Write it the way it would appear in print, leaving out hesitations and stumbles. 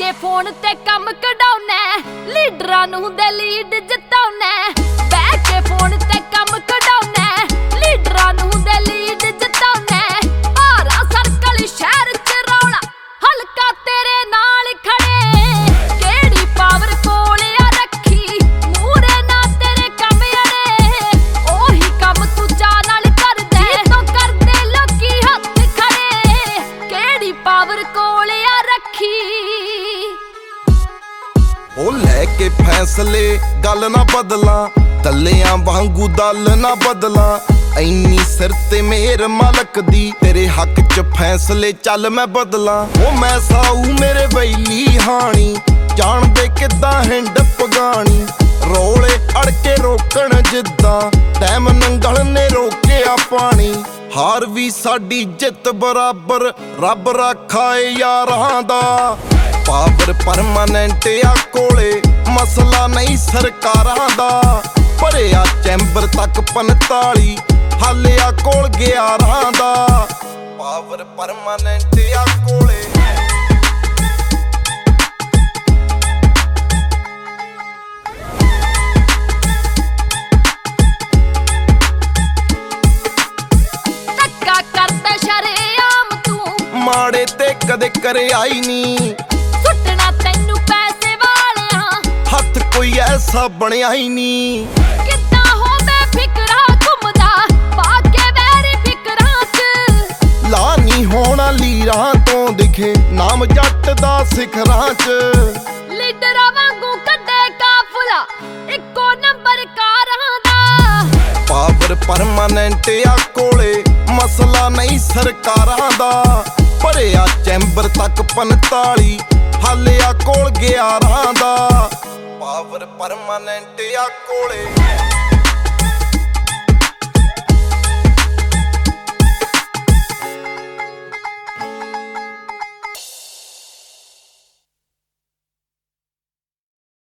ਕੇ phone ਤੇ ਕੰਮ ਕਢਾਉਣਾ, ਲੀਡਰਾਂ ਨੂੰ ਦੇ ਲੀਡ ਜਿਤਾਉਣਾ। ਬਹਿ ਕੇ ਫੋਨ ਤੇ ਕੰਮ ਕਢਾਉਣਾ, ਲੀਡਰਾਂ ਨੂੰ ਦੇ ਲੀਡ ਜਿਤਾਉਣਾ। ਭਾਰਾ ਸਰਕਲ ਸ਼ਹਿਰ ਚ ਰੌਲਾ, ਹਲਕਾ ਤੇਰੇ ਨਾਲ ਖੜੇ। ਕਿਹੜੀ ਪਾਵਰ ਕੋਲ ਆ ਰੱਖੀ, ਮੂਹਰੇ ਨਾ ਤੇਰੇ ਕੰਮ ਅੜੇ। ਉਹੀ ਕੰਮ ਤੂੰ ਚਾਹ ਨਾਲ ਕਰਦਾ, ਤੋਂ ਕਰਦੇ ਲੋਕੀ ਹੱਥ ਖੜੇ। ਕਿਹੜੀ ਪਾਵਰ ਕੋਲ ਆ ਰੱਖੀ। ਉਹ ਲੈ ਕੇ ਫੈਸਲੇ ਗੱਲ ਨਾ ਬਦਲਾਂ, ਦੱਲਿਆਂ ਵਾਂਗੂ ਦਲ ਨਾ ਬਦਲਾਂ। ਐਨੀ ਸਿਰ ਤੇ ਮੇਰ ਮਾਲਕ ਦੀ, ਤੇਰੇ ਹੱਕ ਚ ਫੈਸਲੇ ਚੱਲ ਮੈਂ ਬਦਲਾਂ। ਉਹ ਮੈਂ ਸਾਊ ਮੇਰੇ ਬੈਲੀ ਹਾਣੀ, ਜਾਣਦੇ ਕਿੱਦਾਂ ਹਿੰਡ ਪਗਾਣੀ। ਰੋਲੇ ਅੜਕੇ ਰੋਕਣ ਜਿੱਦਾਂ ਟਾਈਮ ਨੰਗਲ ਨੇ ਰੋਕਿਆ ਪਾਣੀ। ਹਾਰ ਵੀ ਸਾਡੀ ਜਿੱਤ ਬਰਾਬਰ, ਰੱਬ ਰਾਖਾ ਏ ਯਾਰਾਂ ਦਾ। ਪਾਵਰ ਪਰਮਾਨੈਂਟ ਆ ਕੋਲੇ, ਮਸਲਾ ਨਹੀਂ ਸਰਕਾਰਾਂ ਦਾ। ਭਰਿਆ ਚੈਂਬਰ ਤੱਕ 45, ਹਾਲਿਆ ਕੋਲ 11 ਦਾ। ਪਾਵਰ ਪਰਮਾਨੈਂਟ ਆ ਕੋਲੇ। ਧੱਕਾ ਕਰਦਾ ਸ਼ਰੇਆਮ ਤੂੰ, ਮਾੜੇ ਤੇ ਕਦੇ ਕਰੇ ਆਈ ਨੀ। ਸੁੱਟਣਾ ਤੈਨੂੰ ਪੈਸੇ ਵਾਲਿਆਂ, ਹੱਥ ਕੋਈ ਐਸਾ ਬਣਿਆ ਹੀ ਨੀ। ਕਿੱਦਾਂ ਹੋਵੇ ਫਿਕਰਾਂ ਘੁੰਮਦਾ, ਪਾ ਕੇ ਵੈਰੀ ਫਿਕਰਾਂ ਚ। ਲਾ ਨੀ ਹੋਣਾ ਲੀਰਾਂ ਤੋਂ ਦਿਖੇ, ਨਾਮ ਜੱਟ ਦਾ ਸਿਖਰਾਂ ਚ। ਲੀਡਰਾਂ ਵਾਂਗੂ ਕੱਢੇ ਕਾਫਲਾ, ਇੱਕੋ ਨੰਬਰ ਕਾਰਾਂ ਦਾ। ਪਾਵਰ ਪਰਮਾਨੈਂਟ ਆ ਕੋਲੇ, ਮਸਲਾ ਨਹੀਂ ਸਰਕਾਰਾਂ ਦਾ। ਭਰਿਆ ਚੈਂਬਰ ਤੱਕ 45, ਹਾਲਿਆ ਕੋਲ 11 ਦਾ। ਪਾਵਰ ਪਰਮਾਨੈਂਟ ਆ ਕੋਲੇ।